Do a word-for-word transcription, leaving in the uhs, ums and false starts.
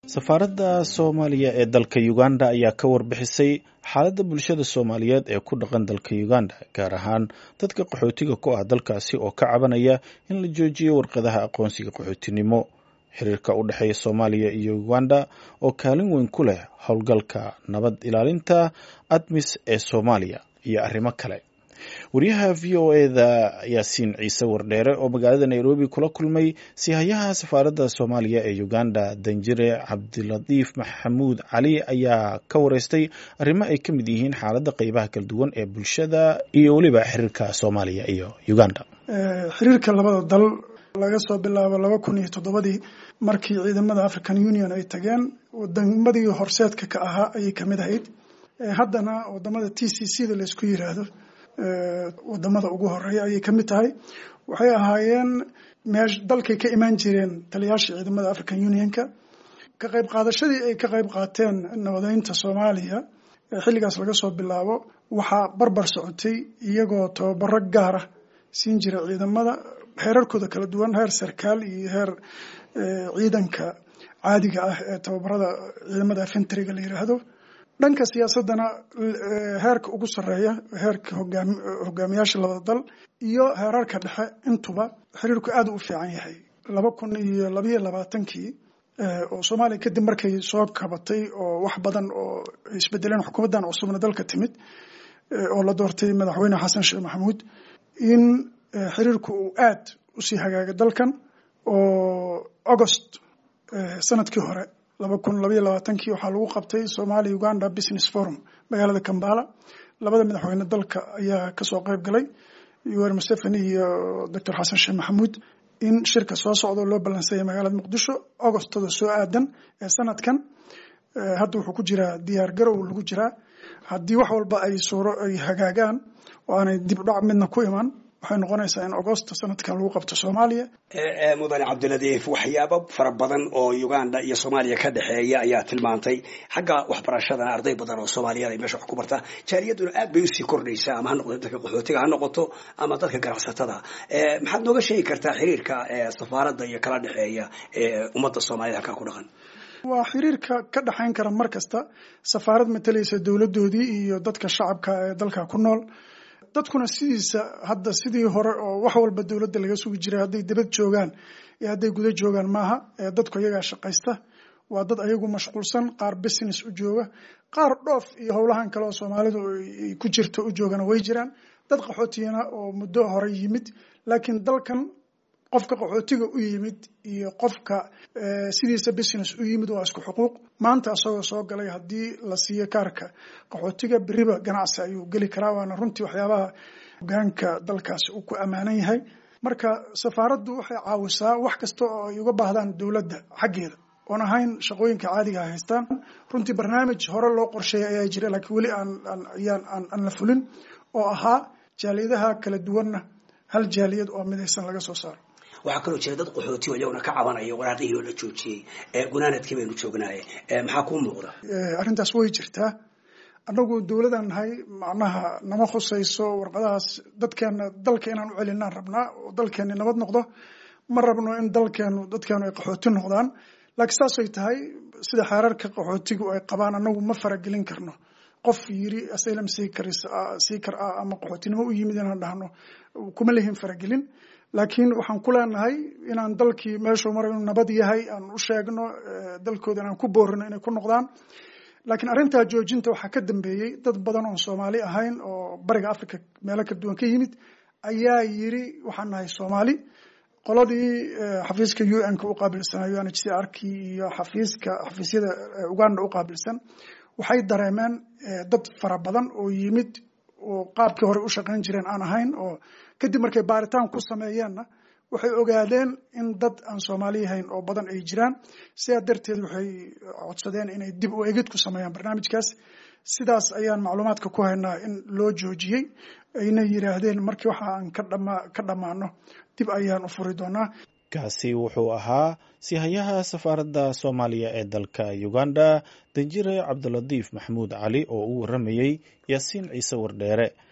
Safaaradda Soomaaliya ee dalka Uganda ayaa ka warbixisay xaaladda bulshada Soomaaliyeed ee ku dhaqan dalka Uganda, gaar ahaan dadka qaxootiga ku ah dalkaasi oo ka cabanaya in la joojiyo warqadaha aqoonsiga qaxootinimo. Xiriirka u dhexeeya Soomaaliya iyo Uganda oo kaalin weyn ku leh howlgalka nabad ilaalinta ADMIS ee Soomaaliya iyo arrimo kale. Wariyaha V O A-da Yaasiin Ciise Wardheere oo magaalada Nairobi kula kulmay sihayaha safaaradda Soomaaliya ee Uganda Danjire Cabdilatiif Maxamuud Cali ayaa ka wareystay arrimo ay ka mid yihiin xaaladda qaybaha kala duwan ee bulshada iyo weliba xiriirka Soomaaliya iyo Uganda. Xiriirka labada dal laga soo bilaabo laba kun iyo toddobadii markii ciidamada African Union ay tageen wadamadii horseedka ka ahaa ayay kamid ahayd. Haddana wadamada T C C da la isku yiraahdo wadamada ugu horeeya ayay kamid tahay. Waxay ahaayeen meesh dalkay ka imaan jireen taliyaasha ciidamada African Unionka ka qayb qaadashadii ay ka qayb qaateen nabadeynta Soomaaliya xilligaas laga soo bilaabo waxaa barbar socotay iyagoo tababaro gaar ah siin jira ciidamada heerarkooda kala duwan, heer sarkaal iyo heer ciidanka caadiga ah ee tababarada ciidamada infantryga la yiraahdo. dhanka siyaasadana heerka ugu sareeya heerka hogaamiyaasha labada dal iyo heerarka dhexe intuba xiriirku aad u fiican yahay. laba kun iyo laba iyo labaatankii oo Soomaaliya kadib markay soo kabatay oo wax badan oo isbedeleen xukuumaddan cusubna dalka timid oo la doortay madaxweyne Xasan Sheekh Maxamuud in xiriirku uu aad u sii hagaagay dalkan oo August sanadkii hore laba kun laba iyo labaatankii waxaa lagu qabtay Soomaaliya Uganda Business Forum magaalada Kampala. labada madaxweyne dalka ayaa ka soo qayb galay Yoweri Museveni iyo Doctor Xasan Sheekh Maxamuud in shirka soo socdo loo balansayo magaalada Muqdisho Augustada soo aadan ee sanadkan. hadda wuxuu ku jiraa diyaar garow lagu jiraa haddii wax walba ay suuro ay hagaagaan oo aanay dib u dhac midna ku iman waxay noqonaysaa in August sanadkan lagu qabto Soomaaliya. ee mudane Cabdilatiif waxyaabo fara badan oo Uganda iyo Soomaaliya ka dhaxeeya ayaa tilmaantay xagga waxbarashada arday badan oo Soomaaliyeed ay meesha wax ku barta jaariyaduna aad bay u sii kordhaysaa ama ha noqdo dadka qaxootiga ha noqoto ama dadka ganacsatada. ee maxaad nooga sheegi kartaa xiriirka ee safaaradda iyo kala dhaxeeya ee ummadda Soomaaliyeed halka ku dhaqan? waa xiriirka ka dhaxayn kara mar kasta safaarad matalaysa dawladoodii iyo dadka shacabka ee dalka ku nool. dadkuna sidiisa hadda sidii hore oo wax walba dawladda laga sugi jiray hadday dibad joogaan iyo hadday guda joogaan maaha. dadku iyagaa shaqaysta, waa dad ayagu mashquulsan, qaar business u jooga, qaar dhoof iyo howlahan kale oo Soomaalidu ay ku jirto u joogana way jiraan. dad qaxootiyana oo muddo hore yimid laakiin dalkan qofka qaxootiga u yimid iyo qofka sidiisa business u yimid waa isku xuquuq. maanta asagoo soo galay haddii la siiyo kaarka qaxootiga biriba ganacsi ayuu geli karaa. waana runtii waxyaabaha hogaanka dalkaasi uu ku amaanan yahay. marka safaaraddu waxay caawisaa wax kasta oo ay uga baahdaan dawladda xaggeeda oon ahayn shaqooyinka caadiga ah haystaan. runtii barnaamij hore loo qorsheeyay ayaa jira laakiin weli aan aan aan la fulin oo ahaa jaaliyadaha kala duwanna hal jaaliyad oo midaysan laga soo saaro. waxaa kaloo jira dad qaxooti oo iyaguna ka cabanaya waraaqihii oo la joojiyey ee gunaanadkii baynu joognaaye maxaa kuu muuqda? arrintaas way jirtaa. annagu dawladan nahay macnaha nama khusayso warqadahaas. dadkeena dalka inaan u celinaan rabnaa oo dalkeeni nabad noqdo. ma rabno in dalkeenu dadkeenu ay qaxooti noqdaan. laakiin saasay tahay sida xeerarka qaxootigu ay qabaan annagu ma faragelin karno. qof yiri asylum seeker ah ama qaxootinimo u yimid inaan dhahno kuma lehin faragelin. laakiin waxaan ku leenahay inaan dalkii meeshuu maray inuu nabad yahay aan u sheegno dalkooda inaan ku boorino inay ku noqdaan. laakiin arrintaa joojinta waxaa ka dambeeyey dad badan oon Soomaali ahayn oo bariga Afrika meelo kala duwan ka yimid ayaa yiri waxaan nahay Soomaali. qoladii xafiiska U N ka u qaabilsan U N H C R iyo xafiiska xafiisyada Uganda u qaabilsan waxay dareemeen dad fara badan oo yimid oo qaabkii hore u shaqayn jireen aan ahayn oo kadib markay baaritaan ku sameeyeenna waxay ogaadeen in dad aan Soomaali ahayn oo badan ay jiraan. sidaa darteed waxay codsadeen inay dib u eegid ku sameeyaan barnaamijkaas. sidaas ayaan macluumaadka ku haynaa in loo joojiyey. ayna yiraahdeen markii waxa aan ka dhama ka dhamaano dib ayaan u furi doonaa. kaasi wuxuu ahaa sihayaha safaaradda Soomaaliya ee dalka Uganda Danjire Cabdilatiif Maxamuud Cali oo u waramayay Yaasiin Ciise Wardheere.